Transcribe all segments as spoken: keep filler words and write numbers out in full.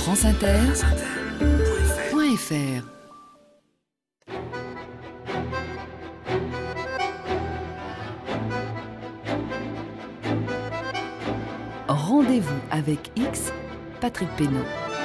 France Inter, point F R. Rendez-vous avec X, Patrick Pénaud.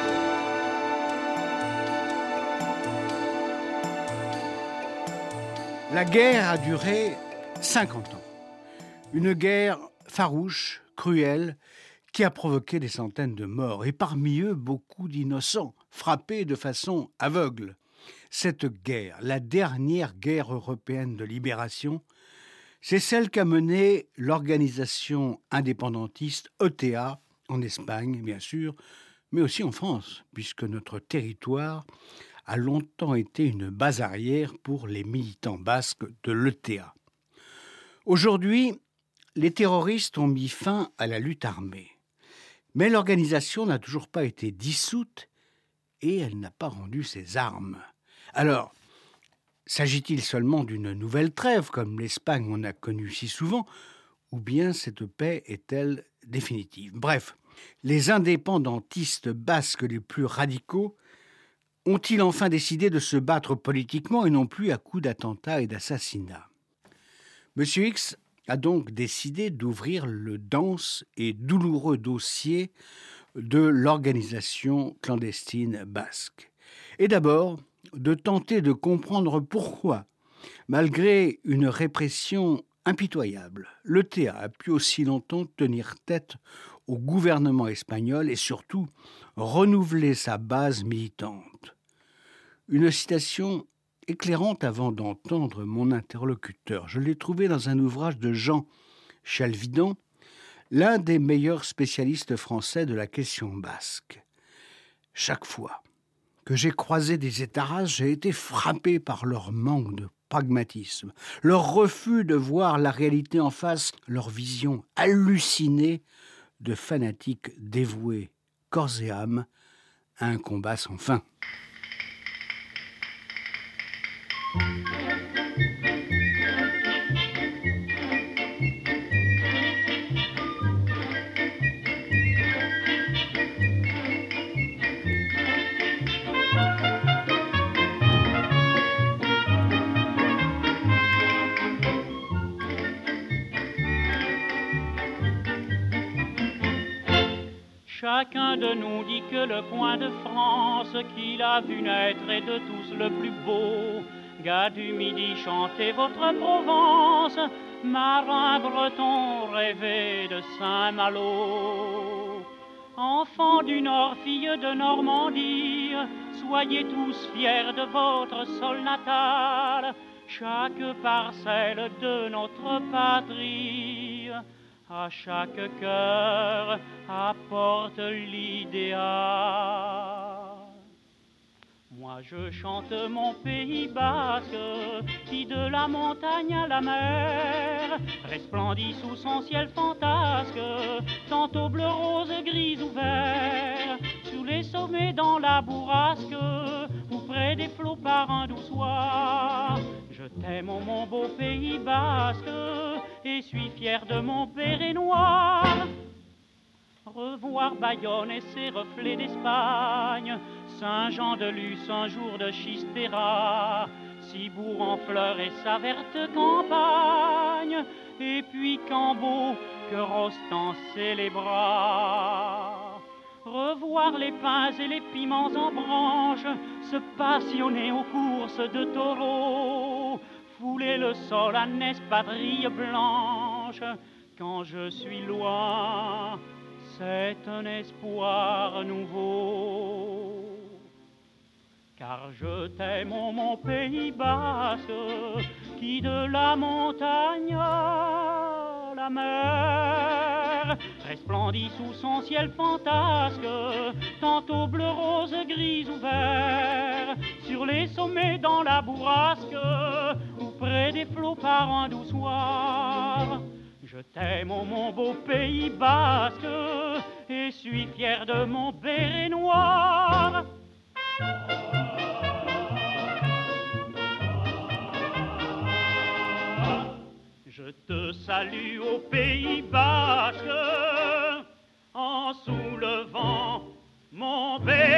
La guerre a duré cinquante ans. Une guerre farouche, cruelle, qui a provoqué des centaines de morts, et parmi eux, beaucoup d'innocents, frappés de façon aveugle. Cette guerre, la dernière guerre européenne de libération, c'est celle qu'a menée l'organisation indépendantiste E T A, en Espagne, bien sûr, mais aussi en France, puisque notre territoire a longtemps été une base arrière pour les militants basques de l'E T A. Aujourd'hui, les terroristes ont mis fin à la lutte armée. Mais l'organisation n'a toujours pas été dissoute et elle n'a pas rendu ses armes. Alors, s'agit-il seulement d'une nouvelle trêve, comme l'Espagne en a connu si souvent, ou bien cette paix est-elle définitive ? Bref, les indépendantistes basques les plus radicaux ont-ils enfin décidé de se battre politiquement et non plus à coups d'attentats et d'assassinats ? Monsieur X a donc décidé d'ouvrir le dense et douloureux dossier de l'organisation clandestine basque. Et d'abord, de tenter de comprendre pourquoi, malgré une répression impitoyable, l'E T A a pu aussi longtemps tenir tête au gouvernement espagnol et surtout renouveler sa base militante. Une citation éclairante avant d'entendre mon interlocuteur. Je l'ai trouvé dans un ouvrage de Jean Chalvidon, l'un des meilleurs spécialistes français de la question basque. Chaque fois que j'ai croisé des étarras, j'ai été frappé par leur manque de pragmatisme, leur refus de voir la réalité en face, leur vision hallucinée de fanatiques dévoués corps et âme à un combat sans fin. Chacun de nous dit que le coin de France qu'il a vu naître est de tous le plus beau. Gars du Midi, chantez votre Provence, marin breton, rêvez de Saint-Malo. Enfants du Nord, filles de Normandie, soyez tous fiers de votre sol natal. Chaque parcelle de notre patrie, à chaque cœur apporte l'idéal. Moi je chante mon pays basque, qui de la montagne à la mer resplendit sous son ciel fantasque, tantôt bleu, rose, gris ou vert, sous les sommets dans la bourrasque, ou près des flots par un doux soir. Je t'aime, oh, mon beau pays basque, et suis fier de mon béret noir. Revoir Bayonne et ses reflets d'Espagne, Saint-Jean-de-Luz, un jour de Chistera, Cibourg en fleurs et sa verte campagne, et puis Cambo que Rostand célébra. Revoir les pins et les piments en branche, se passionner aux courses de taureaux, fouler le sol à une espadrille blanche. Quand je suis loin, c'est un espoir nouveau. Car je t'aime, oh, mon pays basque, qui de la montagne à la mer resplendit sous son ciel fantasque, tantôt bleu, rose, gris ou vert, sur les sommets dans la bourrasque, ou près des flots par un doux soir. Je t'aime, oh, mon beau pays basque, et suis fier de mon béret noir. Je te salue au pays basque, en soulevant mon béret.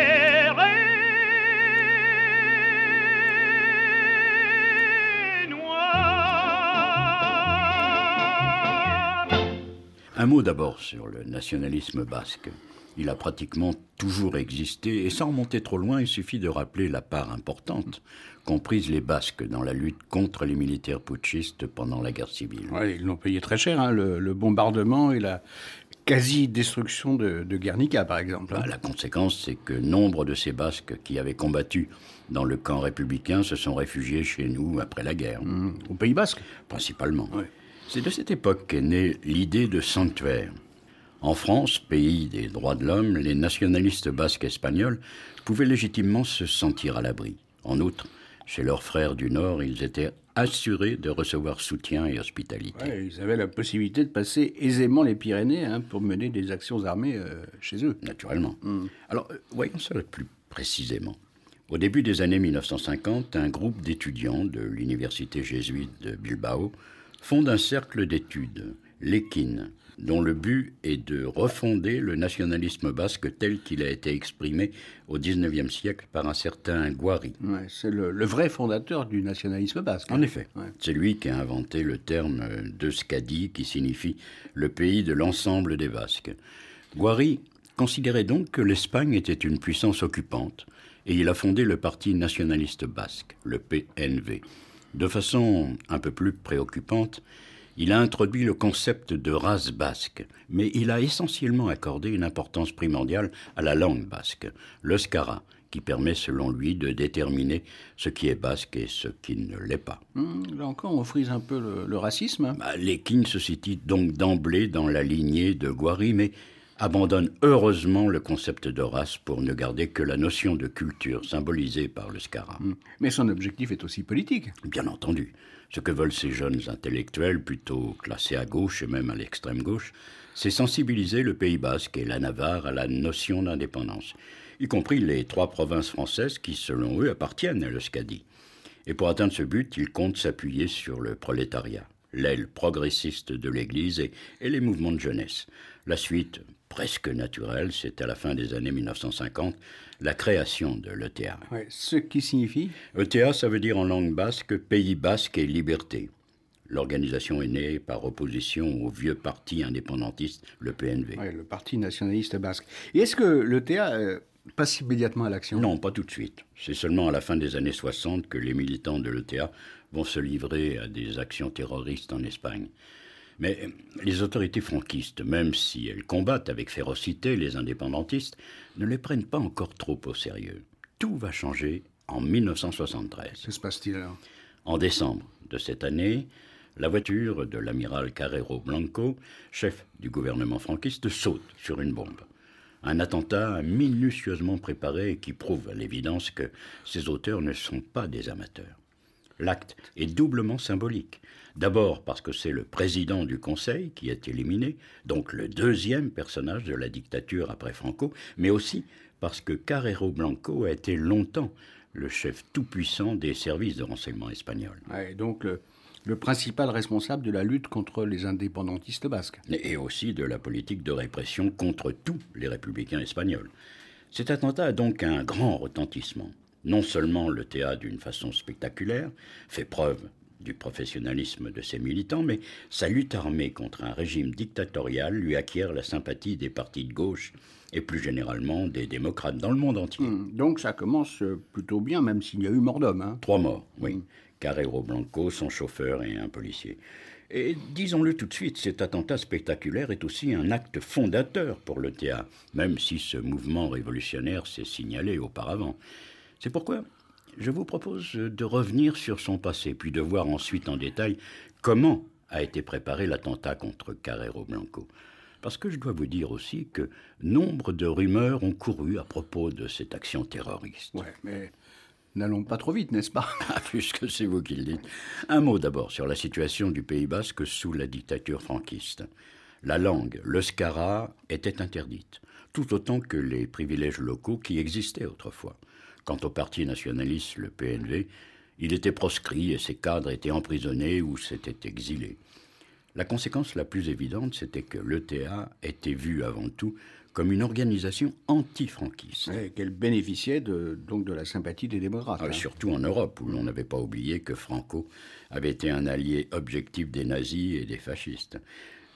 Un mot d'abord sur le nationalisme basque. Il a pratiquement toujours existé, et sans remonter trop loin, il suffit de rappeler la part importante qu'ont prise les Basques dans la lutte contre les militaires putschistes pendant la guerre civile. Ouais, ils l'ont payé très cher, hein, le, le bombardement et la quasi-destruction de, de Guernica, par exemple. Bah, la conséquence, c'est que nombre de ces Basques qui avaient combattu dans le camp républicain se sont réfugiés chez nous après la guerre. Mmh. Au Pays Basque ? Principalement. Ouais. C'est de cette époque qu'est née l'idée de sanctuaire. En France, pays des droits de l'homme, les nationalistes basques espagnols pouvaient légitimement se sentir à l'abri. En outre, chez leurs frères du Nord, ils étaient assurés de recevoir soutien et hospitalité. Ouais, ils avaient la possibilité de passer aisément les Pyrénées hein, pour mener des actions armées euh, chez eux. Naturellement. Mmh. Alors, euh, voyons ça plus précisément. Au début des années mille neuf cent cinquante, un groupe d'étudiants de l'université jésuite de Bilbao fonde un cercle d'études, l'Ekin, dont le but est de refonder le nationalisme basque tel qu'il a été exprimé au dix-neuvième siècle par un certain Guari. Ouais, c'est le, le vrai fondateur du nationalisme basque. En effet, ouais. C'est lui qui a inventé le terme d'Euskadi, qui signifie le pays de l'ensemble des Basques. Guari considérait donc que l'Espagne était une puissance occupante, et il a fondé le Parti nationaliste basque, le P N V. De façon un peu plus préoccupante, il a introduit le concept de race basque, mais il a essentiellement accordé une importance primordiale à la langue basque, l'euskara, qui permet selon lui de déterminer ce qui est basque et ce qui ne l'est pas. Mmh, là encore, on frise un peu le, le racisme. Hein. Bah, l'Ekin se situe donc d'emblée dans la lignée de Guari, mais abandonne heureusement le concept de race pour ne garder que la notion de culture symbolisée par l'euskara. Mmh. Mais son objectif est aussi politique. Bien entendu. Ce que veulent ces jeunes intellectuels, plutôt classés à gauche et même à l'extrême gauche, c'est sensibiliser le Pays basque et la Navarre à la notion d'indépendance, y compris les trois provinces françaises qui, selon eux, appartiennent à l'Euskadi. Et pour atteindre ce but, ils comptent s'appuyer sur le prolétariat, l'aile progressiste de l'Église et, et les mouvements de jeunesse. La suite, presque naturelle, c'est à la fin des années mille neuf cent cinquante, la création de l'E T A. Ouais, ce qui signifie E T A, ça veut dire en langue basque « Pays basque et liberté ». L'organisation est née par opposition au vieux parti indépendantiste, le P N V. Ouais, le Parti nationaliste basque. Et est-ce que l'E T A euh, passe immédiatement à l'action ? Non, pas tout de suite. C'est seulement à la fin des années soixante que les militants de l'E T A vont se livrer à des actions terroristes en Espagne. Mais les autorités franquistes, même si elles combattent avec férocité les indépendantistes, ne les prennent pas encore trop au sérieux. Tout va changer en mille neuf cent soixante-treize. Que se passe-t-il alors ? En décembre de cette année, la voiture de l'amiral Carrero Blanco, chef du gouvernement franquiste, saute sur une bombe. Un attentat minutieusement préparé qui prouve à l'évidence que ses auteurs ne sont pas des amateurs. L'acte est doublement symbolique. D'abord parce que c'est le président du Conseil qui est éliminé, donc le deuxième personnage de la dictature après Franco, mais aussi parce que Carrero Blanco a été longtemps le chef tout-puissant des services de renseignement espagnols. Ouais, donc le, le principal responsable de la lutte contre les indépendantistes basques. Et aussi de la politique de répression contre tous les républicains espagnols. Cet attentat a donc un grand retentissement. Non seulement l'E T A, d'une façon spectaculaire, fait preuve du professionnalisme de ses militants, mais sa lutte armée contre un régime dictatorial lui acquiert la sympathie des partis de gauche et plus généralement des démocrates dans le monde entier. Mmh, donc ça commence plutôt bien, même s'il y a eu mort d'homme. Hein. Trois morts, oui. Mmh. Carrero Blanco, son chauffeur et un policier. Et disons-le tout de suite, cet attentat spectaculaire est aussi un acte fondateur pour l'E T A, même si ce mouvement révolutionnaire s'est signalé auparavant. C'est pourquoi je vous propose de revenir sur son passé, puis de voir ensuite en détail comment a été préparé l'attentat contre Carrero Blanco. Parce que je dois vous dire aussi que nombre de rumeurs ont couru à propos de cette action terroriste. Ouais, mais n'allons pas trop vite, n'est-ce pas ? Ah, puisque c'est vous qui le dites. Un mot d'abord sur la situation du Pays basque sous la dictature franquiste. La langue, l'euskara, était interdite, tout autant que les privilèges locaux qui existaient autrefois. Quant au parti nationaliste, le P N V, il était proscrit et ses cadres étaient emprisonnés ou s'étaient exilés. La conséquence la plus évidente, c'était que l'E T A était vue avant tout comme une organisation anti-franquiste. Et qu'elle bénéficiait de, donc de la sympathie des démocrates. Ah, hein. Surtout en Europe, où l'on n'avait pas oublié que Franco avait été un allié objectif des nazis et des fascistes.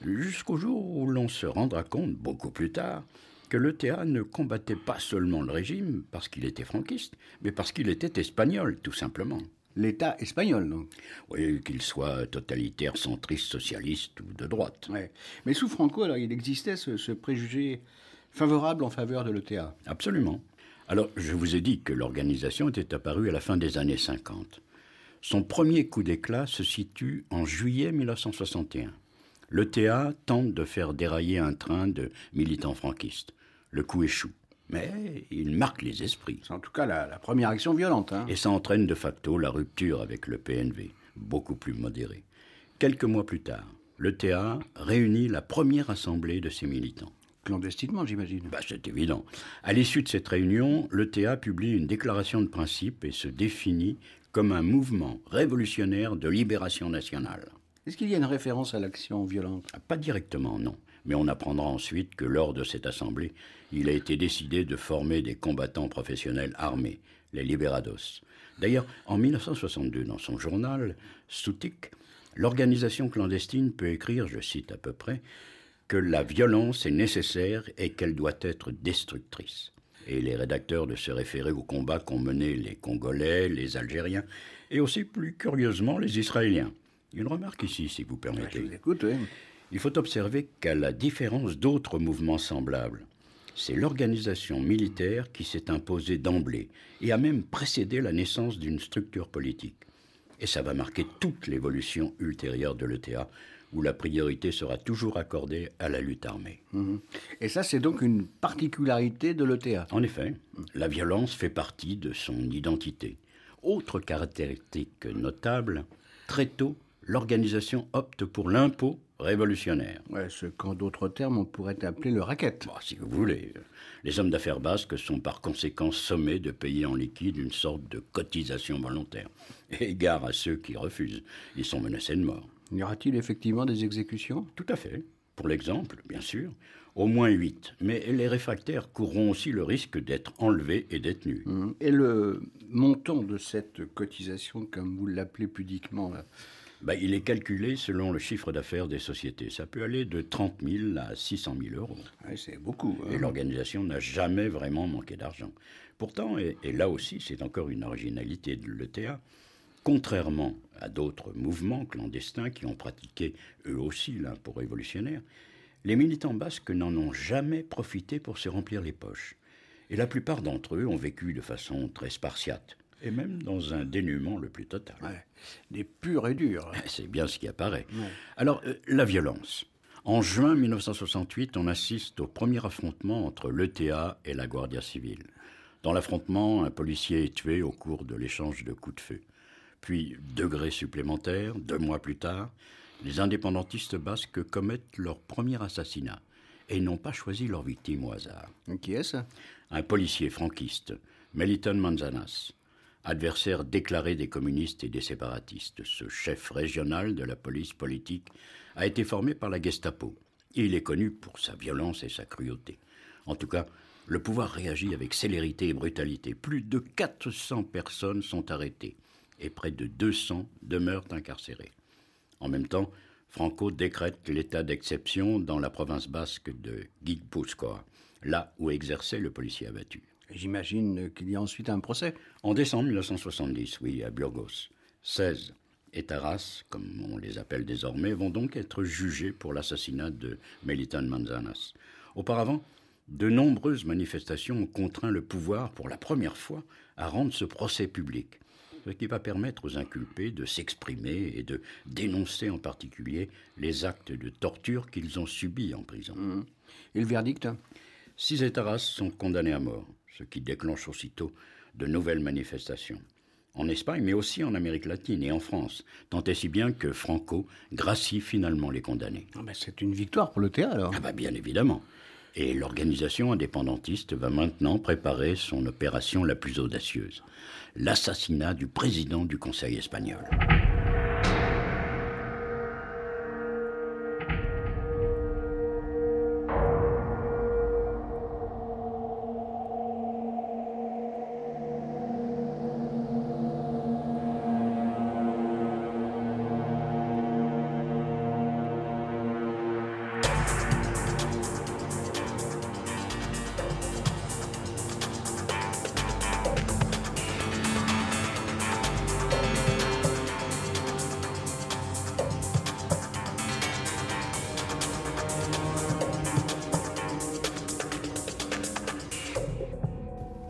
Jusqu'au jour où l'on se rendra compte, beaucoup plus tard, que l'E T A ne combattait pas seulement le régime parce qu'il était franquiste, mais parce qu'il était espagnol, tout simplement. L'État espagnol, donc. Oui, qu'il soit totalitaire, centriste, socialiste ou de droite. Ouais. Mais sous Franco, alors, il existait ce, ce préjugé favorable en faveur de l'E T A. Absolument. Alors, je vous ai dit que l'organisation était apparue à la fin des années cinquante. Son premier coup d'éclat se situe en juillet mille neuf cent soixante et un. L'E T A tente de faire dérailler un train de militants franquistes. Le coup échoue. Mais il marque les esprits. C'est en tout cas la, la première action violente. Hein. Et ça entraîne de facto la rupture avec le P N V, beaucoup plus modéré. Quelques mois plus tard, l'E T A réunit la première assemblée de ses militants. Clandestinement, j'imagine. Bah, c'est évident. À l'issue de cette réunion, l'E T A publie une déclaration de principe et se définit comme un mouvement révolutionnaire de libération nationale. Est-ce qu'il y a une référence à l'action violente? Pas directement, non. Mais on apprendra ensuite que lors de cette assemblée, il a été décidé de former des combattants professionnels armés, les Liberados. D'ailleurs, en mille neuf cent soixante-deux, dans son journal, Stutik, l'organisation clandestine peut écrire, je cite à peu près, que la violence est nécessaire et qu'elle doit être destructrice. Et les rédacteurs de se référer aux combats qu'ont menés les Congolais, les Algériens et aussi, plus curieusement, les Israéliens. Une remarque ici, si vous permettez. Je vous écoute, oui. Il faut observer qu'à la différence d'autres mouvements semblables, c'est l'organisation militaire qui s'est imposée d'emblée et a même précédé la naissance d'une structure politique. Et ça va marquer toute l'évolution ultérieure de l'E T A, où la priorité sera toujours accordée à la lutte armée. Mmh. Et ça, c'est donc une particularité de l'E T A. En effet, la violence fait partie de son identité. Autre caractéristique notable, très tôt, l'organisation opte pour l'impôt révolutionnaire. Ouais, ce qu'en d'autres termes, on pourrait appeler le racket. Bon, si vous voulez. Les hommes d'affaires basques sont par conséquent sommés de payer en liquide une sorte de cotisation volontaire. Et gare à ceux qui refusent. Ils sont menacés de mort. Y aura-t-il effectivement des exécutions? Tout à fait. Pour l'exemple, bien sûr, au moins huit. Mais les réfractaires courront aussi le risque d'être enlevés et détenus. Mmh. Et le montant de cette cotisation, comme vous l'appelez pudiquement, là, ben, il est calculé selon le chiffre d'affaires des sociétés. Ça peut aller de trente mille à six cent mille euros. ouais, c'est beaucoup. Hein. Et l'organisation n'a jamais vraiment manqué d'argent. Pourtant, et, et là aussi c'est encore une originalité de l'E T A, contrairement à d'autres mouvements clandestins qui ont pratiqué eux aussi l'impôt révolutionnaire, les militants basques n'en ont jamais profité pour se remplir les poches. Et la plupart d'entre eux ont vécu de façon très spartiate. Et même dans un dénuement le plus total. Ouais, des purs et durs. C'est bien ce qui apparaît. Ouais. Alors, euh, la violence. En juin mille neuf cent soixante-huit, on assiste au premier affrontement entre l'E T A et la Guardia Civile. Dans l'affrontement, un policier est tué au cours de l'échange de coups de feu. Puis, degré supplémentaire, deux mois plus tard, les indépendantistes basques commettent leur premier assassinat et n'ont pas choisi leur victime au hasard. Qui est-ce? Un policier franquiste, Melitón Manzanas, adversaire déclaré des communistes et des séparatistes. Ce chef régional de la police politique a été formé par la Gestapo. Et il est connu pour sa violence et sa cruauté. En tout cas, le pouvoir réagit avec célérité et brutalité. Plus de quatre cents personnes sont arrêtées et près de deux cents demeurent incarcérées. En même temps, Franco décrète l'état d'exception dans la province basque de Guipúzcoa, là où exerçait le policier abattu. J'imagine qu'il y a ensuite un procès. En décembre mille neuf cent soixante-dix, oui, à Burgos, seize étaras, comme on les appelle désormais, vont donc être jugés pour l'assassinat de Melitón Manzanas. Auparavant, de nombreuses manifestations ont contraint le pouvoir, pour la première fois, à rendre ce procès public, ce qui va permettre aux inculpés de s'exprimer et de dénoncer en particulier les actes de torture qu'ils ont subis en prison. Mmh. Et le verdict? Six étaras sont condamnés à mort, ce qui déclenche aussitôt de nouvelles manifestations. En Espagne, mais aussi en Amérique latine et en France, tant et si bien que Franco gracie finalement les condamnés. Ah ben c'est une victoire pour l'E T A alors. Ah bah bien évidemment. Et l'organisation indépendantiste va maintenant préparer son opération la plus audacieuse, l'assassinat du président du Conseil espagnol.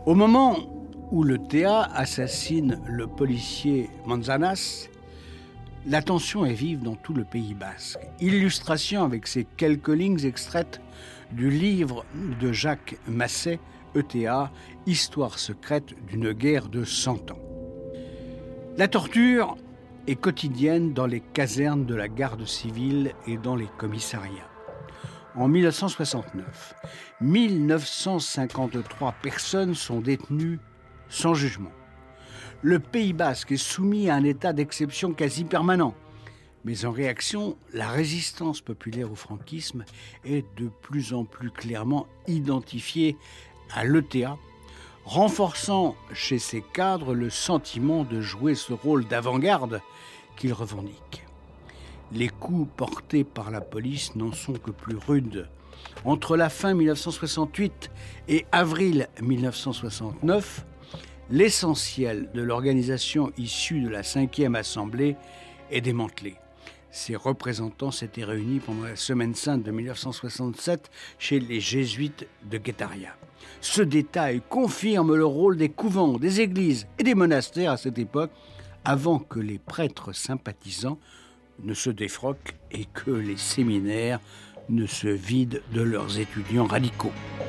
Au moment où le T A assassine le policier Manzanas, la tension est vive dans tout le Pays basque. Illustration avec ces quelques lignes extraites du livre de Jacques Masset, E T A, Histoire secrète d'une guerre de cent ans. La torture est quotidienne dans les casernes de la garde civile et dans les commissariats. En mille neuf cent soixante-neuf, mille neuf cent cinquante-trois personnes sont détenues sans jugement. Le Pays basque est soumis à un état d'exception quasi permanent. Mais en réaction, la résistance populaire au franquisme est de plus en plus clairement identifiée à l'E T A, renforçant chez ses cadres le sentiment de jouer ce rôle d'avant-garde qu'ils revendiquent. Les coups portés par la police n'en sont que plus rudes. Entre la fin mille neuf cent soixante-huit et avril mille neuf cent soixante-neuf, l'essentiel de l'organisation issue de la cinquième Assemblée est démantelé. Ses représentants s'étaient réunis pendant la Semaine sainte de mille neuf cent soixante-sept chez les Jésuites de Guétaria. Ce détail confirme le rôle des couvents, des églises et des monastères à cette époque, avant que les prêtres sympathisants ne se défroquent et que les séminaires ne se vident de leurs étudiants radicaux.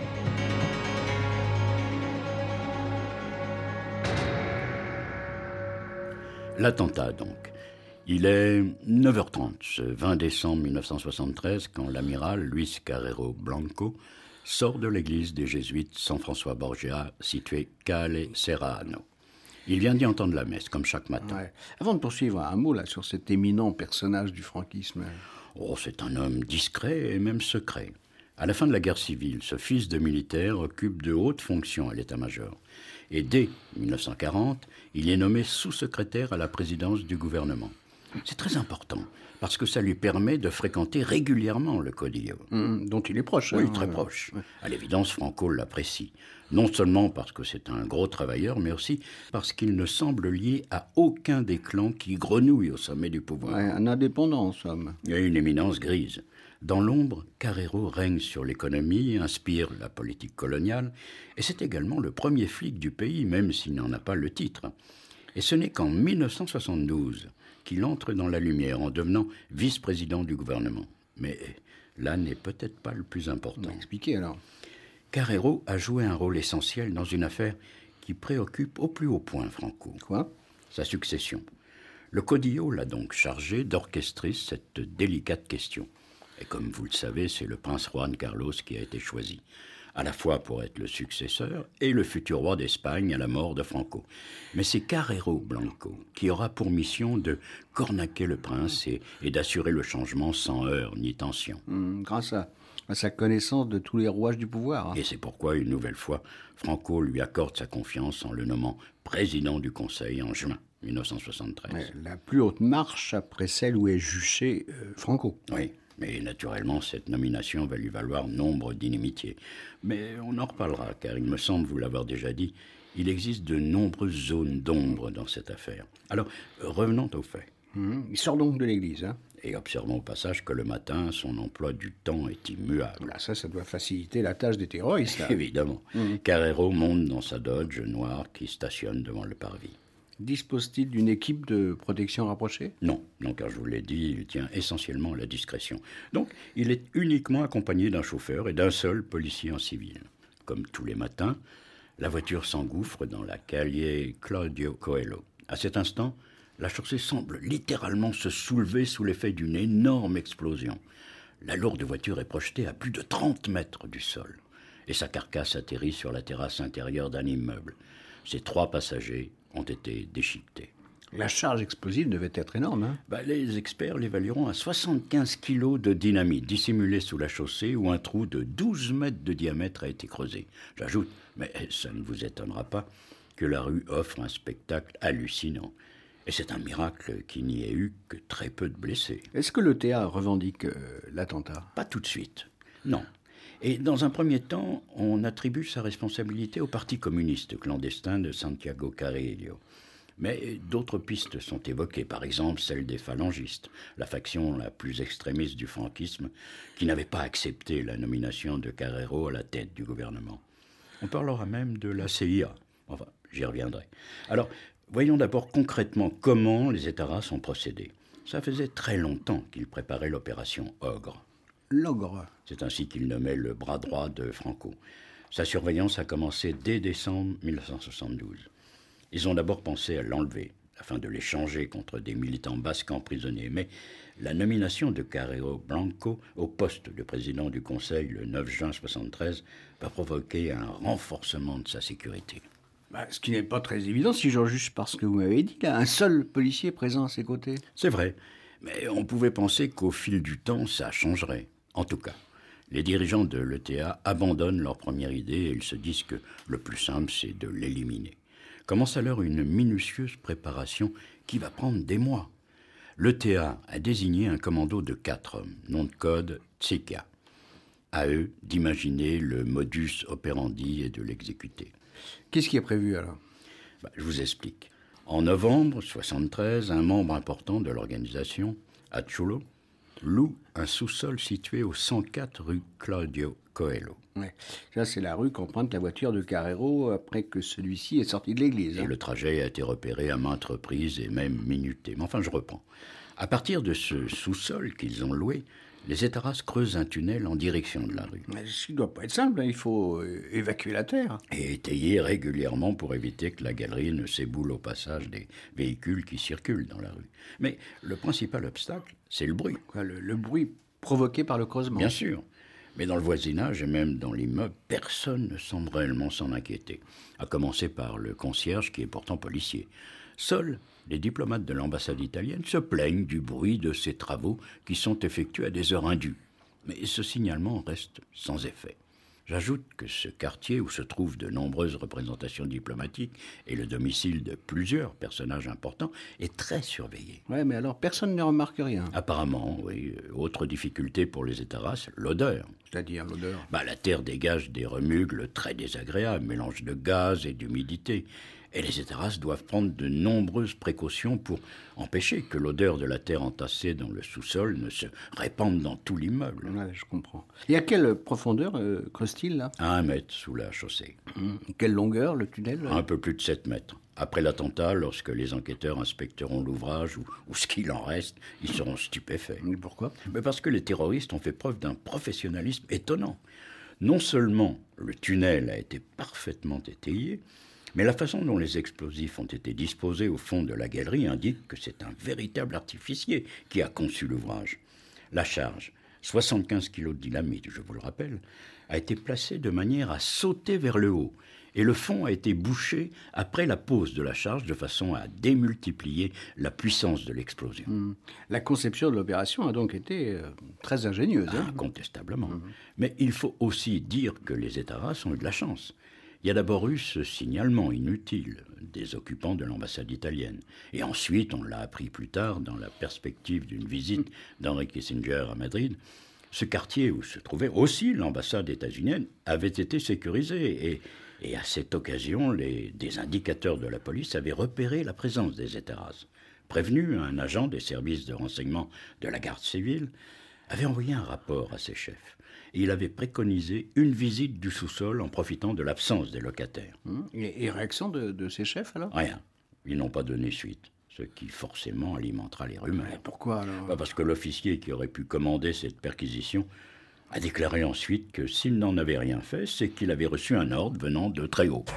L'attentat, donc. Il est neuf heures trente, ce vingt décembre mille neuf cent soixante-treize, quand l'amiral Luis Carrero Blanco sort de l'église des Jésuites San François Borgia, située Calle Serrano. Il vient d'y entendre la messe, comme chaque matin. Ouais. Avant de poursuivre, un mot là sur cet éminent personnage du franquisme. Oh, c'est un homme discret et même secret. À la fin de la guerre civile, ce fils de militaire occupe de hautes fonctions à l'état-major. Et dès mille neuf cent quarante, il est nommé sous-secrétaire à la présidence du gouvernement. C'est très important, parce que ça lui permet de fréquenter régulièrement le Codillo. Mmh, dont il est proche. Oui, hein, très ouais. proche. À l'évidence, Franco l'apprécie. Non seulement parce que c'est un gros travailleur, mais aussi parce qu'il ne semble lié à aucun des clans qui grenouillent au sommet du pouvoir. Ouais, un indépendant, en somme. Il y a une éminence grise. Dans l'ombre, Carrero règne sur l'économie, inspire la politique coloniale, et c'est également le premier flic du pays, même s'il n'en a pas le titre. Et ce n'est qu'en mille neuf cent soixante-douze qu'il entre dans la lumière en devenant vice-président du gouvernement. Mais là n'est peut-être pas le plus important. Expliquez alors. Carrero a joué un rôle essentiel dans une affaire qui préoccupe au plus haut point Franco. Quoi ? Sa succession. Le Codillo l'a donc chargé d'orchestrer cette délicate question. Et comme vous le savez, c'est le prince Juan Carlos qui a été choisi, à la fois pour être le successeur et le futur roi d'Espagne à la mort de Franco. Mais c'est Carrero Blanco qui aura pour mission de cornaquer le prince et, et d'assurer le changement sans heurts ni tension. Mmh, grâce à, à sa connaissance de tous les rouages du pouvoir. Hein. Et c'est pourquoi, une nouvelle fois, Franco lui accorde sa confiance en le nommant président du Conseil en juin mille neuf cent soixante-treize. Ouais, la plus haute marche après celle où est juché euh, Franco. Oui. Mais naturellement, cette nomination va lui valoir nombre d'inimitiés. Mais on en reparlera, car il me semble vous l'avoir déjà dit, il existe de nombreuses zones d'ombre dans cette affaire. Alors, revenons aux faits. Mmh. Il sort donc de l'église. Hein. Et observons au passage que le matin, son emploi du temps est immuable. Là, ça, ça doit faciliter la tâche des terroristes. Là. Évidemment. Mmh. Carrero monte dans sa Dodge noire qui stationne devant le parvis. Dispose-t-il d'une équipe de protection rapprochée ? Non, non, car je vous l'ai dit, il tient essentiellement à la discrétion. Donc, il est uniquement accompagné d'un chauffeur et d'un seul policier en civil. Comme tous les matins, la voiture s'engouffre dans la calle Claudio Coelho. À cet instant, la chaussée semble littéralement se soulever sous l'effet d'une énorme explosion. La lourde voiture est projetée à plus de trente mètres du sol, et sa carcasse atterrit sur la terrasse intérieure d'un immeuble. Ses trois passagers ont été déchiquetés. La charge explosive devait être énorme. Hein bah, les experts l'évalueront à soixante-quinze kilos de dynamite dissimulée sous la chaussée où un trou de douze mètres de diamètre a été creusé. J'ajoute, mais ça ne vous étonnera pas, que la rue offre un spectacle hallucinant. Et c'est un miracle qu'il n'y ait eu que très peu de blessés. Est-ce que l'E T A revendique euh, l'attentat ? Pas tout de suite, non. Et dans un premier temps, on attribue sa responsabilité au Parti communiste clandestin de Santiago Carrillo. Mais d'autres pistes sont évoquées, par exemple celle des phalangistes, la faction la plus extrémiste du franquisme, qui n'avait pas accepté la nomination de Carrero à la tête du gouvernement. On parlera même de la C I A. Enfin, j'y reviendrai. Alors, voyons d'abord concrètement comment les États-races ont procédé. Ça faisait très longtemps qu'ils préparaient l'opération Ogre. L'ogre. C'est ainsi qu'ils nommaient le bras droit de Franco. Sa surveillance a commencé dès décembre mille neuf cent soixante-douze. Ils ont d'abord pensé à l'enlever, afin de l'échanger contre des militants basques emprisonnés. Mais la nomination de Carrero Blanco au poste de président du Conseil le neuf juin soixante-treize va provoquer un renforcement de sa sécurité. Bah, ce qui n'est pas très évident, si j'en juge par ce que vous m'avez dit, là, un seul policier présent à ses côtés. C'est vrai, mais on pouvait penser qu'au fil du temps, ça changerait. En tout cas, les dirigeants de l'E T A abandonnent leur première idée et ils se disent que le plus simple, c'est de l'éliminer. Commence alors une minutieuse préparation qui va prendre des mois. L'E T A a désigné un commando de quatre hommes, nom de code Tsika. À eux d'imaginer le modus operandi et de l'exécuter. Qu'est-ce qui est prévu alors ? Bah, je vous explique. En novembre soixante-treize, un membre important de l'organisation, Achulo, loue un sous-sol situé au cent quatre rue Claudio Coelho. Ouais. Ça, c'est la rue qu'emprunte la voiture de Carrero après que celui-ci est sorti de l'église. Et hein. le trajet a été repéré à maintes reprises et même minuté. Mais enfin, je reprends. À partir de ce sous-sol qu'ils ont loué, les États-races creusent un tunnel en direction de la rue. Mais ce qui ne doit pas être simple, hein. Il faut euh, évacuer la terre. Et étayer régulièrement pour éviter que la galerie ne s'éboule au passage des véhicules qui circulent dans la rue. Mais le principal obstacle, c'est le bruit. Quoi, le, le bruit provoqué par le creusement. Bien sûr. Mais dans le voisinage et même dans l'immeuble, personne ne semble réellement s'en inquiéter. À commencer par le concierge qui est pourtant policier. Seuls les diplomates de l'ambassade italienne se plaignent du bruit de ces travaux qui sont effectués à des heures indues. Mais ce signalement reste sans effet. J'ajoute que ce quartier où se trouvent de nombreuses représentations diplomatiques et le domicile de plusieurs personnages importants est très surveillé. Ouais, mais alors personne ne remarque rien. Apparemment, oui. Autre difficulté pour les États-races, l'odeur. C'est-à-dire l'odeur. Bah, la terre dégage des remugles très désagréables, mélange de gaz et d'humidité. Et les États-races doivent prendre de nombreuses précautions pour empêcher que l'odeur de la terre entassée dans le sous-sol ne se répande dans tout l'immeuble. Ouais, je comprends. Et à quelle profondeur euh, creuse-t-il, là ? À un mètre sous la chaussée. Hum, Quelle longueur, le tunnel ? Un peu plus de sept mètres. Après l'attentat, lorsque les enquêteurs inspecteront l'ouvrage ou, ou ce qu'il en reste, ils seront stupéfaits. Mais pourquoi ? Mais parce que les terroristes ont fait preuve d'un professionnalisme étonnant. Non seulement le tunnel a été parfaitement étayé, mais la façon dont les explosifs ont été disposés au fond de la galerie indique que c'est un véritable artificier qui a conçu l'ouvrage. La charge, soixante-quinze kilos de dynamite, je vous le rappelle, a été placée de manière à sauter vers le haut. Et le fond a été bouché après la pose de la charge de façon à démultiplier la puissance de l'explosion. Hum. La conception de l'opération a donc été euh, très ingénieuse. Hein ? Incontestablement. Mmh. Mais il faut aussi dire que les États-races ont eu de la chance. Il y a d'abord eu ce signalement inutile des occupants de l'ambassade italienne. Et ensuite, on l'a appris plus tard, dans la perspective d'une visite d'Henry Kissinger à Madrid, ce quartier où se trouvait aussi l'ambassade états-unienne avait été sécurisé. Et, et à cette occasion, les, des indicateurs de la police avaient repéré la présence des États-races. Prévenu, un agent des services de renseignement de la garde civile avait envoyé un rapport à ses chefs. Et il avait préconisé une visite du sous-sol en profitant de l'absence des locataires. Hum. Et, et réaction de, de ces chefs, alors ? Rien. Ils n'ont pas donné suite, ce qui forcément alimentera les rumeurs. Mais pourquoi, alors ? Bah parce que l'officier qui aurait pu commander cette perquisition a déclaré ensuite que s'il n'en avait rien fait, c'est qu'il avait reçu un ordre venant de très haut.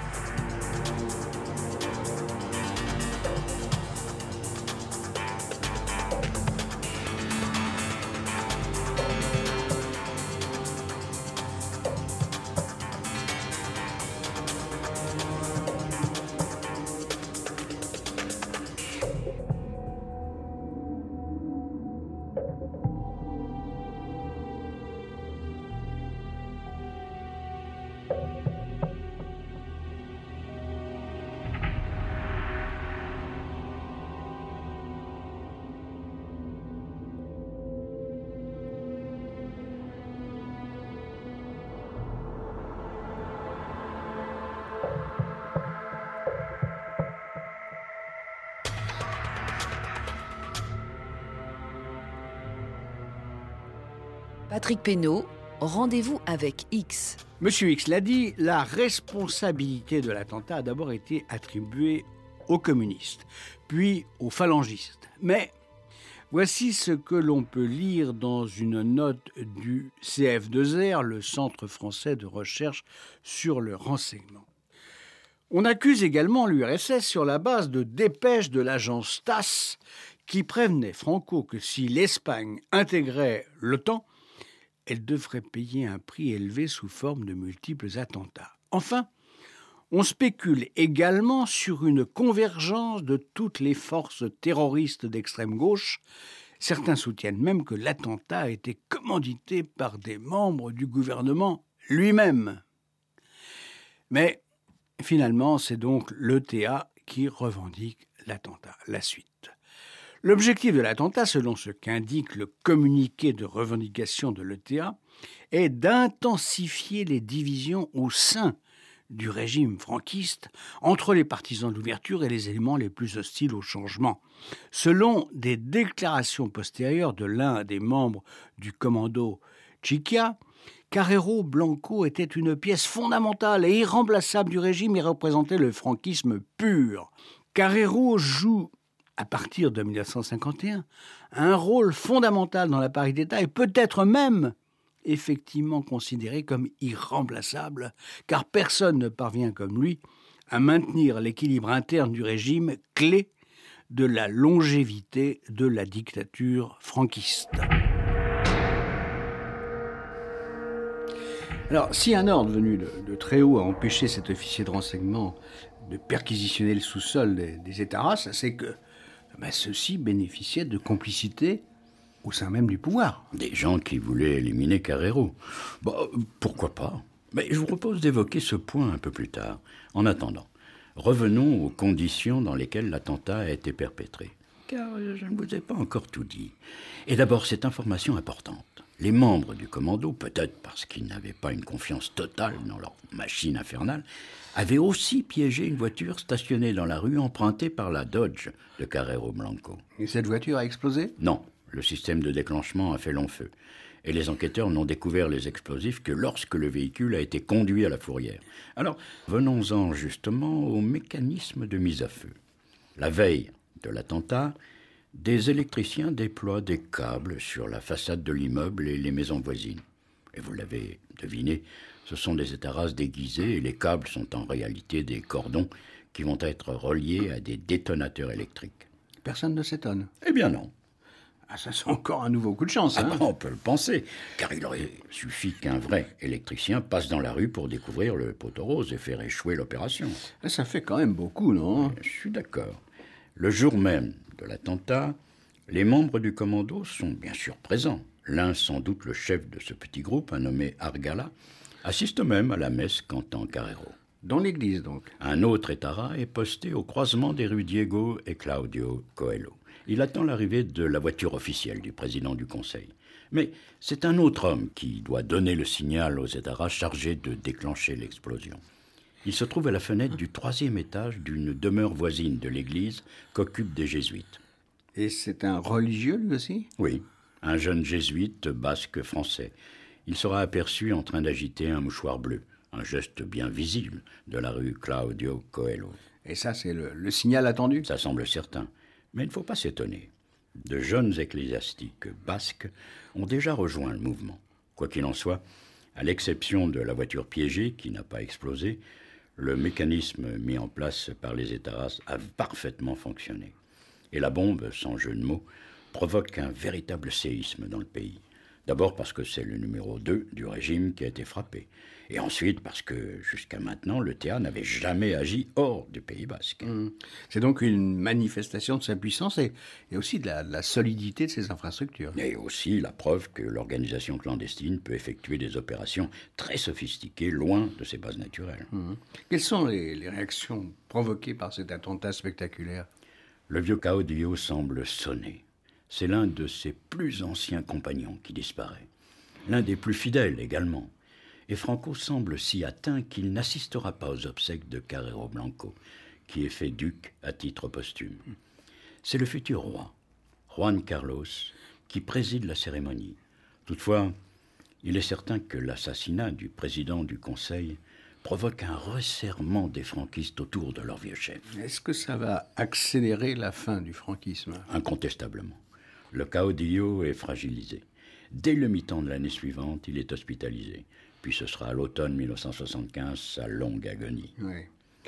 Patrick Pénaud, Rendez-vous avec X. Monsieur X l'a dit, la responsabilité de l'attentat a d'abord été attribuée aux communistes, puis aux phalangistes. Mais voici ce que l'on peut lire dans une note du C F deux R, le Centre français de recherche sur le renseignement. On accuse également l'U R S S sur la base de dépêches de l'agence TASS qui prévenait Franco que si l'Espagne intégrait l'OTAN, elle devrait payer un prix élevé sous forme de multiples attentats. Enfin, on spécule également sur une convergence de toutes les forces terroristes d'extrême gauche. Certains soutiennent même que l'attentat a été commandité par des membres du gouvernement lui-même. Mais finalement, c'est donc l'E T A qui revendique l'attentat. La suite. L'objectif de l'attentat, selon ce qu'indique le communiqué de revendication de l'E T A, est d'intensifier les divisions au sein du régime franquiste entre les partisans de l'ouverture et les éléments les plus hostiles au changement. Selon des déclarations postérieures de l'un des membres du commando Chiquia, Carrero Blanco était une pièce fondamentale et irremplaçable du régime et représentait le franquisme pur. Carrero joue, à partir de mille neuf cent cinquante et un, un rôle fondamental dans l'appareil d'État et peut-être même effectivement considéré comme irremplaçable, car personne ne parvient comme lui à maintenir l'équilibre interne du régime, clé de la longévité de la dictature franquiste. Alors, si un ordre venu de, de très haut a empêché cet officier de renseignement de perquisitionner le sous-sol des, des États-races, c'est que ben, ceux-ci bénéficiaient de complicité au sein même du pouvoir. Des gens qui voulaient éliminer Carrero. Bah, pourquoi pas? Mais je vous propose d'évoquer ce point un peu plus tard. En attendant, revenons aux conditions dans lesquelles l'attentat a été perpétré. Car je ne vous ai pas encore tout dit. Et d'abord, cette information importante. Les membres du commando, peut-être parce qu'ils n'avaient pas une confiance totale dans leur machine infernale, avaient aussi piégé une voiture stationnée dans la rue empruntée par la Dodge de Carrero Blanco. Et cette voiture a explosé? Non. Le système de déclenchement a fait long feu. Et les enquêteurs n'ont découvert les explosifs que lorsque le véhicule a été conduit à la fourrière. Alors, venons-en justement au mécanisme de mise à feu. La veille de l'attentat, des électriciens déploient des câbles sur la façade de l'immeuble et les maisons voisines. Et vous l'avez deviné, ce sont des étarras déguisés et les câbles sont en réalité des cordons qui vont être reliés à des détonateurs électriques. Personne ne s'étonne. Eh bien non. Ah, ça, c'est encore un nouveau coup de chance. Hein. Ah, on peut le penser, car il aurait suffi qu'un vrai électricien passe dans la rue pour découvrir le poteau rose et faire échouer l'opération. Ça fait quand même beaucoup, non? Je suis d'accord. Le jour même de l'attentat, les membres du commando sont bien sûr présents. L'un, sans doute le chef de ce petit groupe, un nommé Argala, assiste même à la messe qu'entend Carrero. Dans l'église, donc. Un autre étara est posté au croisement des rues Diego et Claudio Coelho. Il attend l'arrivée de la voiture officielle du président du Conseil. Mais c'est un autre homme qui doit donner le signal aux étarras chargés de déclencher l'explosion. Il se trouve à la fenêtre du troisième étage d'une demeure voisine de l'église qu'occupent des jésuites. Et c'est un religieux, lui aussi? Oui, un jeune jésuite basque français. Il sera aperçu en train d'agiter un mouchoir bleu, un geste bien visible de la rue Claudio Coelho. Et ça, c'est le, le signal attendu? Ça semble certain. Mais il ne faut pas s'étonner. De jeunes ecclésiastiques basques ont déjà rejoint le mouvement. Quoi qu'il en soit, à l'exception de la voiture piégée qui n'a pas explosé, le mécanisme mis en place par les étarras a parfaitement fonctionné. Et la bombe, sans jeu de mots, provoque un véritable séisme dans le pays. D'abord parce que c'est le numéro deux du régime qui a été frappé. Et ensuite parce que, jusqu'à maintenant, le T A n'avait jamais agi hors du Pays basque. Mmh. C'est donc une manifestation de sa puissance et, et aussi de la, de la solidité de ses infrastructures. Et aussi la preuve que l'organisation clandestine peut effectuer des opérations très sophistiquées, loin de ses bases naturelles. Mmh. Quelles sont les, les réactions provoquées par cet attentat spectaculaire? Le vieux Claudio semble sonner. C'est l'un de ses plus anciens compagnons qui disparaît. L'un des plus fidèles également. Et Franco semble si atteint qu'il n'assistera pas aux obsèques de Carrero Blanco, qui est fait duc à titre posthume. C'est le futur roi, Juan Carlos, qui préside la cérémonie. Toutefois, Il est certain que l'assassinat du président du Conseil provoque un resserrement des franquistes autour de leur vieux chef. Est-ce que ça va accélérer la fin du franquisme ? Incontestablement. Le caudillo est fragilisé. Dès le mi-temps de l'année suivante, il est hospitalisé. Puis ce sera à l'automne mille neuf cent soixante-quinze sa longue agonie. Oui.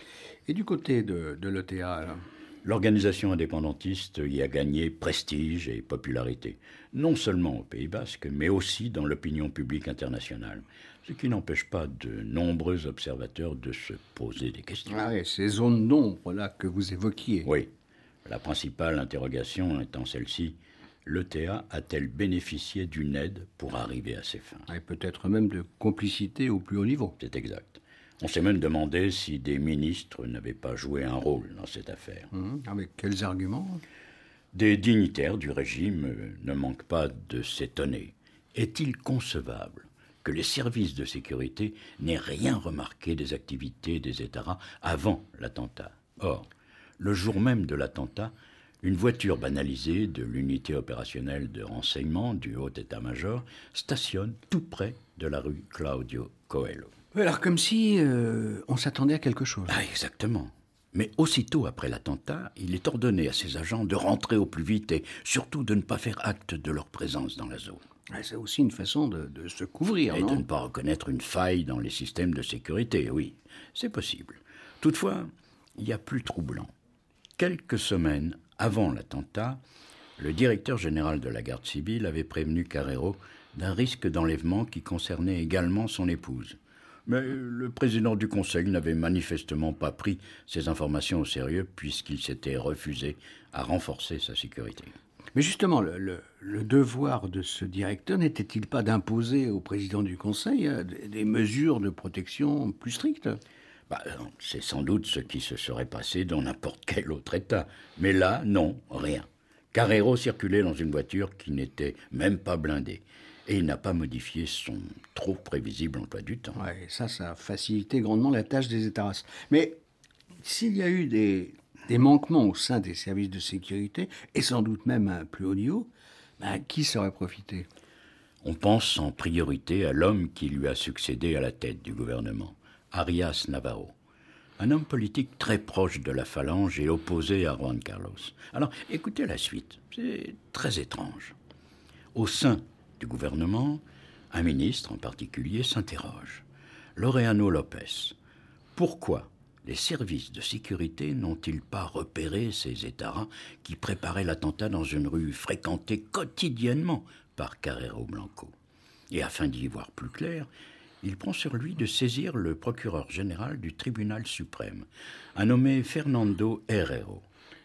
Et du côté de, de l'E T A, alors ? L'organisation indépendantiste y a gagné prestige et popularité, non seulement au Pays Basque, mais aussi dans l'opinion publique internationale, ce qui n'empêche pas de nombreux observateurs de se poser des questions. Ah oui, ces zones d'ombre-là que vous évoquiez. Oui, la principale interrogation étant celle-ci, l'E T A a-t-elle bénéficié d'une aide pour arriver à ses fins ? Et peut-être même de complicité au plus haut niveau. C'est exact. On s'est même demandé si des ministres n'avaient pas joué un rôle dans cette affaire. Mmh. Avec quels arguments ? Des dignitaires du régime euh, ne manquent pas de s'étonner. Est-il concevable que les services de sécurité n'aient rien remarqué des activités des États avant l'attentat ? Or, le jour même de l'attentat, une voiture banalisée de l'unité opérationnelle de renseignement du haut état-major stationne tout près de la rue Claudio Coelho. Alors, comme si euh, on s'attendait à quelque chose. Ah, exactement. Mais aussitôt après l'attentat, il est ordonné à ses agents de rentrer au plus vite et surtout de ne pas faire acte de leur présence dans la zone. Ah, c'est aussi une façon de, de se couvrir, Et non ? de ne pas reconnaître une faille dans les systèmes de sécurité, oui, c'est possible. Toutefois, il y a plus troublant. Quelques semaines avant l'attentat, le directeur général de la garde civile avait prévenu Carrero d'un risque d'enlèvement qui concernait également son épouse. Mais le président du Conseil n'avait manifestement pas pris ces informations au sérieux puisqu'il s'était refusé à renforcer sa sécurité. Mais justement, le, le, le devoir de ce directeur n'était-il pas d'imposer au président du Conseil euh, des, des mesures de protection plus strictes ? Bah, c'est sans doute ce qui se serait passé dans n'importe quel autre État. Mais là, non, rien. Carrero circulait dans une voiture qui n'était même pas blindée. Et il n'a pas modifié son trop prévisible emploi du temps. Ouais, ça, ça a facilité grandement la tâche des États. Mais s'il y a eu des, des manquements au sein des services de sécurité, et sans doute même à un plus haut niveau, ben, qui serait profité ? On pense en priorité à l'homme qui lui a succédé à la tête du gouvernement, Arias Navarro. Un homme politique très proche de la Phalange et opposé à Juan Carlos. Alors, écoutez la suite. C'est très étrange. Au sein du gouvernement, un ministre en particulier s'interroge. Laureano Lopez, pourquoi les services de sécurité n'ont-ils pas repéré ces États qui préparaient l'attentat dans une rue fréquentée quotidiennement par Carrero Blanco ? Et afin d'y voir plus clair, il prend sur lui de saisir le procureur général du tribunal suprême, un nommé Fernando Herrero.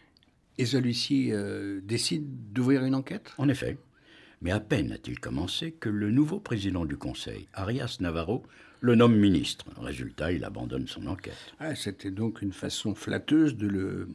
Et celui-ci euh, décide d'ouvrir une enquête ? En effet. Mais à peine a-t-il commencé que le nouveau président du Conseil, Arias Navarro, le nomme ministre. Résultat, il abandonne son enquête. Ah, c'était donc une façon flatteuse de le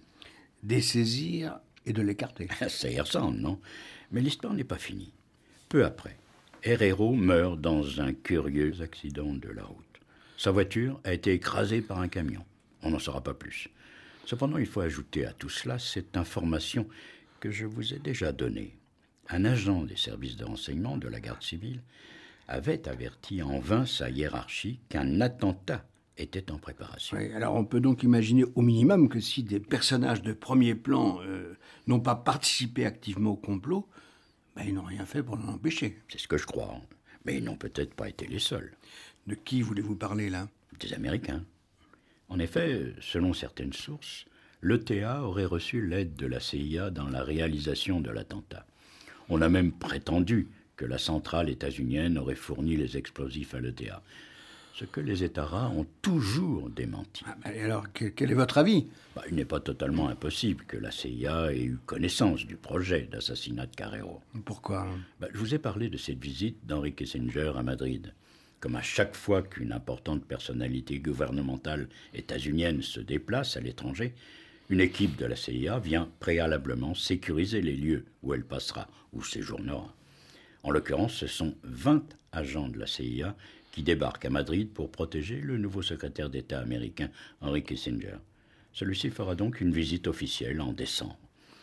dessaisir et de l'écarter. Ça y ressemble, non ? Mais l'histoire n'est pas finie. Peu après, Herrero meurt dans un curieux accident de la route. Sa voiture a été écrasée par un camion. On n'en saura pas plus. Cependant, il faut ajouter à tout cela cette information que je vous ai déjà donnée. Un agent des services de renseignement de la garde civile avait averti en vain sa hiérarchie qu'un attentat était en préparation. Oui, alors on peut donc imaginer au minimum que si des personnages de premier plan euh, n'ont pas participé activement au complot, ben, ils n'ont rien fait pour l'en empêcher. C'est ce que je crois. Mais ils n'ont peut-être pas été les seuls. De qui voulez-vous parler là ? Des Américains. En effet, selon certaines sources, l'E T A aurait reçu l'aide de la C I A dans la réalisation de l'attentat. On a même prétendu que la centrale états-unienne aurait fourni les explosifs à l'E T A, ce que les États ont toujours démenti. Ah, ben alors, quel, quel est votre avis ? Bah, il n'est pas totalement impossible que la C I A ait eu connaissance du projet d'assassinat de Carrero. Pourquoi ? bah, Je vous ai parlé de cette visite d'Henry Kissinger à Madrid. Comme à chaque fois qu'une importante personnalité gouvernementale états-unienne se déplace à l'étranger, une équipe de la C I A vient préalablement sécuriser les lieux où elle passera ou séjournera. En l'occurrence, ce sont vingt agents de la C I A qui débarquent à Madrid pour protéger le nouveau secrétaire d'État américain Henry Kissinger. Celui-ci fera donc une visite officielle en décembre.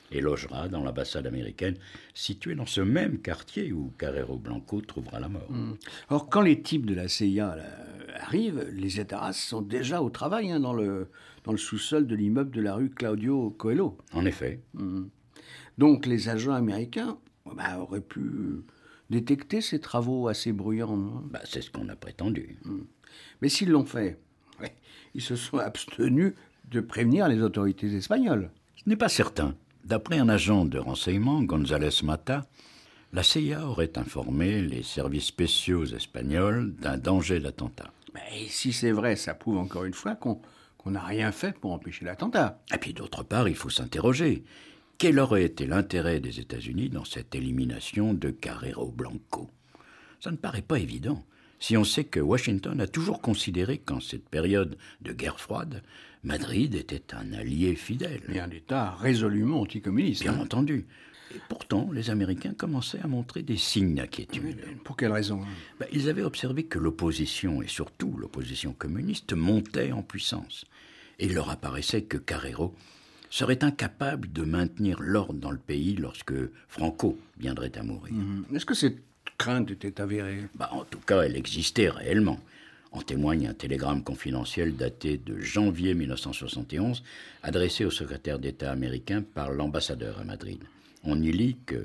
et logera dans l'ambassade américaine située dans ce même quartier où Carrero Blanco trouvera la mort. Mmh. Alors, quand les types de la C I A là, arrivent, les Étarras sont déjà au travail hein, dans, le, dans le sous-sol de l'immeuble de la rue Claudio Coelho. En effet. Mmh. Donc, les agents américains bah, auraient pu détecter ces travaux assez bruyants. Non bah, c'est ce qu'on a prétendu. Mmh. Mais s'ils l'ont fait, ouais, ils se sont abstenus de prévenir les autorités espagnoles. Ce n'est pas certain. D'après un agent de renseignement, González Mata, la C I A aurait informé les services spéciaux espagnols d'un danger d'attentat. Mais si c'est vrai, ça prouve encore une fois qu'on qu'on n'a rien fait pour empêcher l'attentat. Et puis d'autre part, il faut s'interroger. Quel aurait été l'intérêt des États-Unis dans cette élimination de Carrero Blanco ? Ça ne paraît pas évident, si on sait que Washington a toujours considéré qu'en cette période de guerre froide, Madrid était un allié fidèle. Et un État résolument anticommuniste. Bien hein. entendu. Et pourtant, les Américains commençaient à montrer des signes d'inquiétude. Pour quelle raison ? ben, Ils avaient observé que l'opposition, et surtout l'opposition communiste, montait en puissance. Et il leur apparaissait que Carrero serait incapable de maintenir l'ordre dans le pays lorsque Franco viendrait à mourir. Mmh. Est-ce que cette crainte était avérée ? ben, En tout cas, elle existait réellement. En témoigne un télégramme confidentiel daté de janvier mille neuf cent soixante et onze, adressé au secrétaire d'État américain par l'ambassadeur à Madrid. On y lit que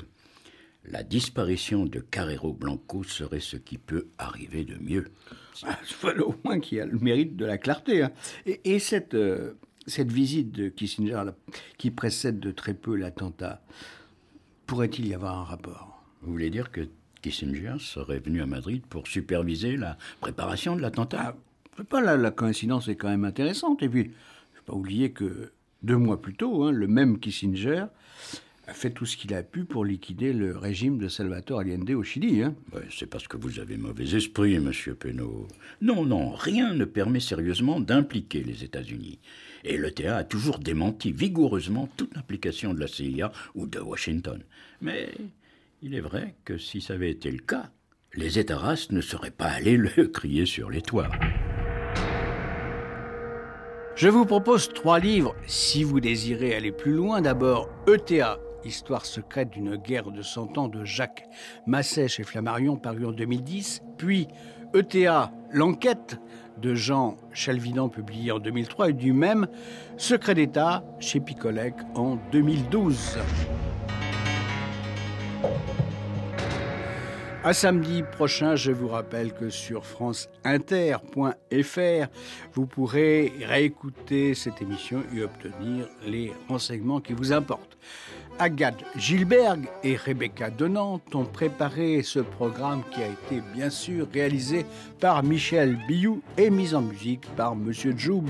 la disparition de Carrero Blanco serait ce qui peut arriver de mieux. Ah, voilà au moins qu'il y a le mérite de la clarté. Hein. Et, et cette, euh, cette visite de Kissinger, là, qui précède de très peu l'attentat, pourrait-il y avoir un rapport ? Vous voulez dire que Kissinger serait venu à Madrid pour superviser la préparation de l'attentat ? ah, pas là, la coïncidence est quand même intéressante. Et puis, il ne faut pas oublier que deux mois plus tôt, hein, le même Kissinger a fait tout ce qu'il a pu pour liquider le régime de Salvador Allende au Chili. Hein. Ouais, c'est parce que vous avez mauvais esprit, monsieur Penaud. Non, non, rien ne permet sérieusement d'impliquer les États-Unis. Et l'E T A a toujours démenti vigoureusement toute implication de la C I A ou de Washington. Mais il est vrai que si ça avait été le cas, les Étarras ne seraient pas allés le crier sur les toits. Je vous propose trois livres si vous désirez aller plus loin. D'abord, E T A, Histoire secrète d'une guerre de cent ans de Jacques Masset chez Flammarion, paru en deux mille dix. Puis E T A, L'enquête de Jean Chalvidan, publié en deux mille trois. Et du même, Secret d'État chez Picolec en deux mille douze. À samedi prochain, je vous rappelle que sur france inter point f r, vous pourrez réécouter cette émission et obtenir les renseignements qui vous importent. Agathe Gilberg et Rebecca Denant ont préparé ce programme qui a été bien sûr réalisé par Michel Biou et mis en musique par Monsieur Joub.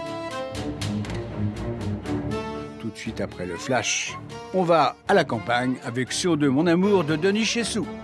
Tout de suite après le flash, on va à la campagne avec Sur deux, mon amour de Denis Chessou.